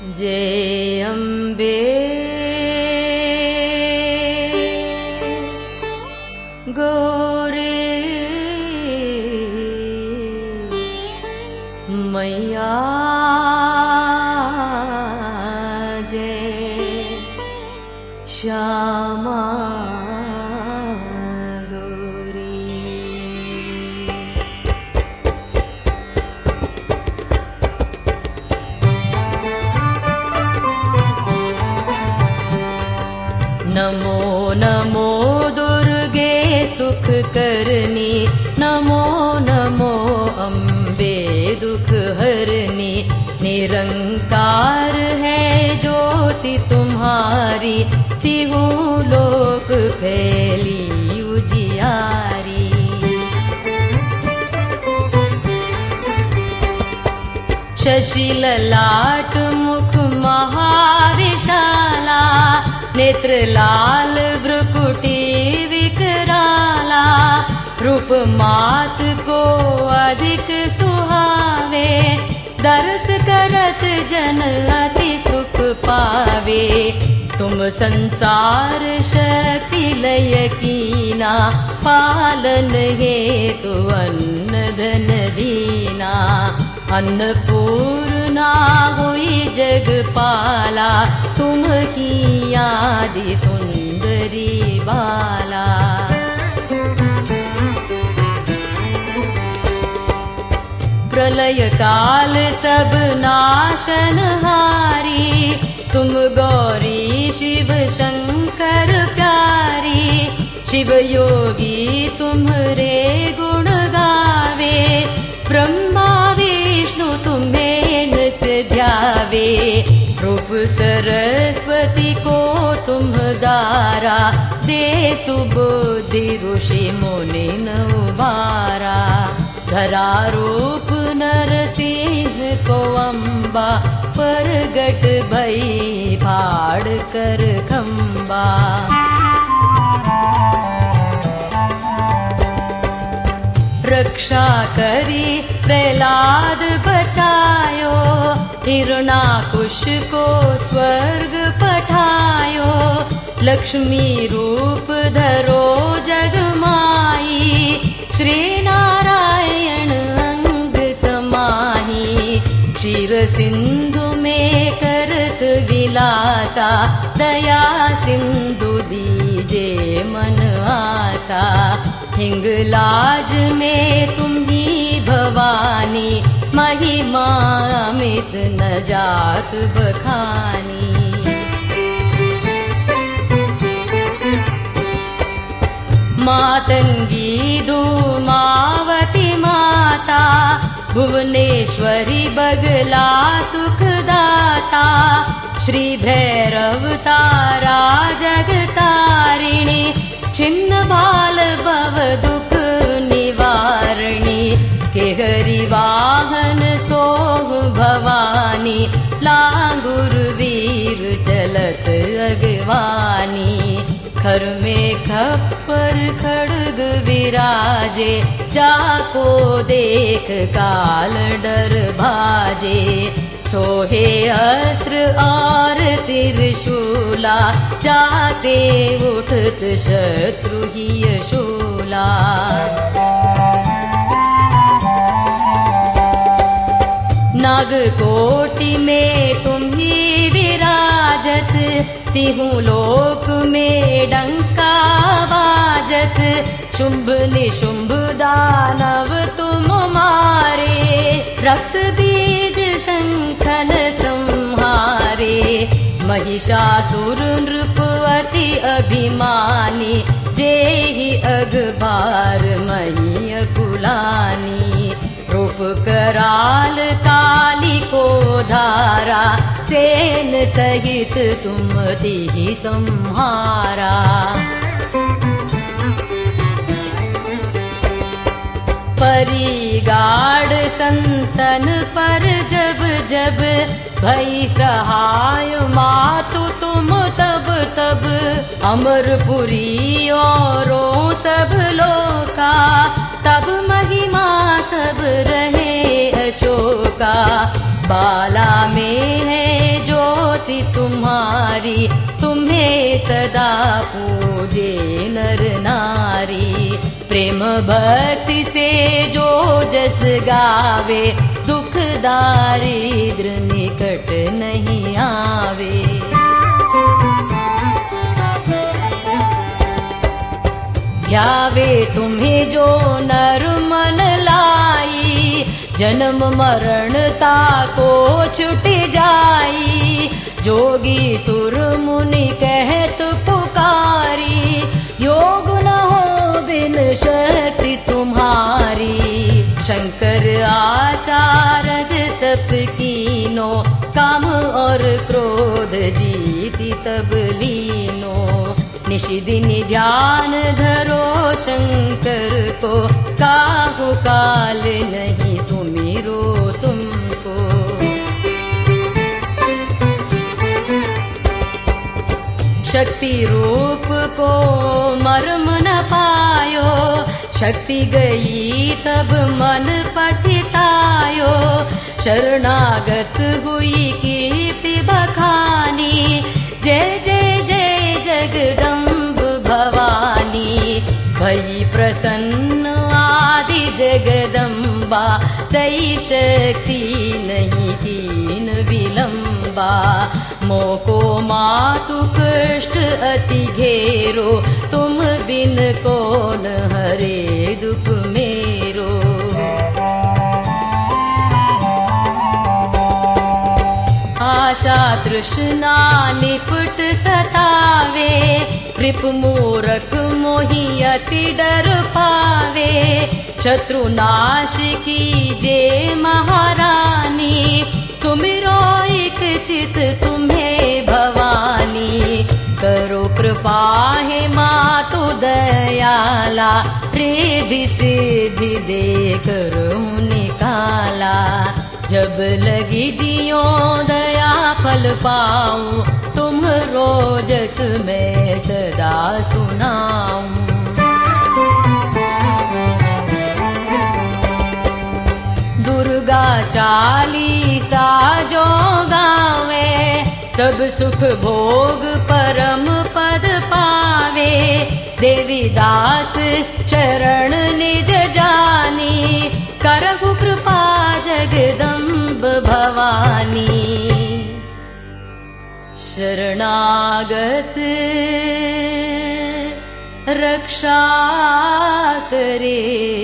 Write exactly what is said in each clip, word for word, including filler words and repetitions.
जय अम्बे गौरी मैया जय श्यामा नमो नमो दुर्गे सुख करनी, नमो नमो अम्बे दुख हरनी। निरंकार है ज्योति तुम्हारी, तिहु लोक फैली उजियारी। शशि ललाट मुख महाविशाला, नेत्र लाल भ्रुकुटी विकराला। रूप मात को अधिक सुहावे, दर्श करत जन अति सुख पावे। तुम संसार शक्ति लय कीना, पालन हेतु अन्न धन दीना। अन्नपूर्णा हुई जगपाला, तुम की आदि सुंदरी बाला। प्रलय काल सब नाशनहारी, तुम गौरी शिव शंकर प्यारी। शिव योगी तुम्हारे गुण गावे, ब्रह्मा विष्णु तुम्हें नित्य ध्यावे। रूप सरस्वती को तुम दारा, दे सुबुद्धि ऋषि मुनि न उबारा। धरा रूप नरसिंह को अम्बा, प्रगट भई फाड़ कर खम्बा। रक्षा करी प्रहलाद बचायो, हिरणाकुश को स्वर्ग पठायो। लक्ष्मी रूप धरो जगमाई, श्री नारायण अंग समाही। क्षीर सिंधु में करत विलासा, दया सिंधु दीजे मन आसा। हिंगलाज में तुम ही भवानी, महिमा अमित न जात बखानी। मातंगी धूमावती माता, भुवनेश्वरी बगला सुखदाता। श्री भैरव तारा जगतारिणी, छिन्न बाल भव दुख निवारणी। केहरी वाहन सोह भवानी, लांगुर वीर चलत अगवानी। खर में खप्पर खड्ग विराजे, जाको देख काल डर भाजे। सोहे अस्त्र और त्रिशूला, जाते उठत शत्रु ही शूला। नागकोटि में तुम ही विराजत, तिहु लोक में डंका बाजत। शुंभ निशुंभ दानव तुम मारे, रक्त बीज शंखन संहारे। महिषासुर नृप अति अभिमानी, जेहि अगबार मही अकुलानी। रूप कराल काली को धारा, सेन सहित तुम तिहि संहारा। परिगाड़ संतन पर जब जब, भई सहाय मातु तुम तब तब। अमरपुरी औरों सब लोका, तब महिमा सब रहे अशोका। बाला में है जो तुम्हें सदा पूजे नर नारी। प्रेम भक्ति से जो जस गावे, दुख दारिद्र निकट नहीं आवे। ध्यावे तुम्हें जो नर मन लाई, जन्म मरण ताको छुट जाई। जोगी सुर मुनि कहत पुकारी, योग न हो बिन शक्ति तुम्हारी। शंकर आचार्य तप कीनो, काम और क्रोध जीति तब लीनो। निशिदिन ध्यान धरो शंकर को, काहू काल नहीं सुमिरो तुमको। शक्ति रूप को मर्म न पायो, शक्ति गई तब मन पतितायो। शरणागत हुई कीर्ति बखानी, जय जय जय जगदम्ब भवानी। भई प्रसन्न आदि जगदम्बा, तई शक्ति नहीं कीन विलंबा। मोको मातु कष्ट अति घेरो, तुम बिन कौन हरे दुख मेरो। आशा तृष्णा निपुट सतावे, कृप मूरख मोहि अति डर पावे। शत्रुनाश कीजे महारानी, तुमिरो एक चित तुम्हें भवानी। करो कृपा हे मातु दयाला, रिद्धि सिद्धि दे करो निकाला। जब लगी जियो दया फल पाऊं, तुम रोजस में सदा सुनाऊं। दुर्गा चालीसा जो गावे, तब सुख भोग परम पद पावे। देवी दास चरण निज जानी, करहु कृपा जगदम्ब भवानी। शरणागत रक्षा करे,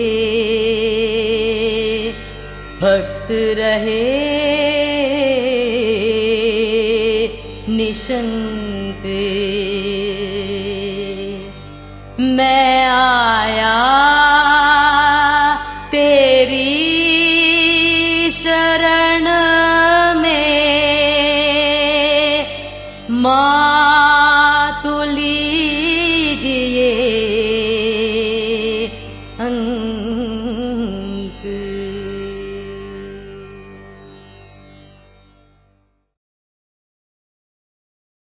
भक्त रहे निशंक। मैं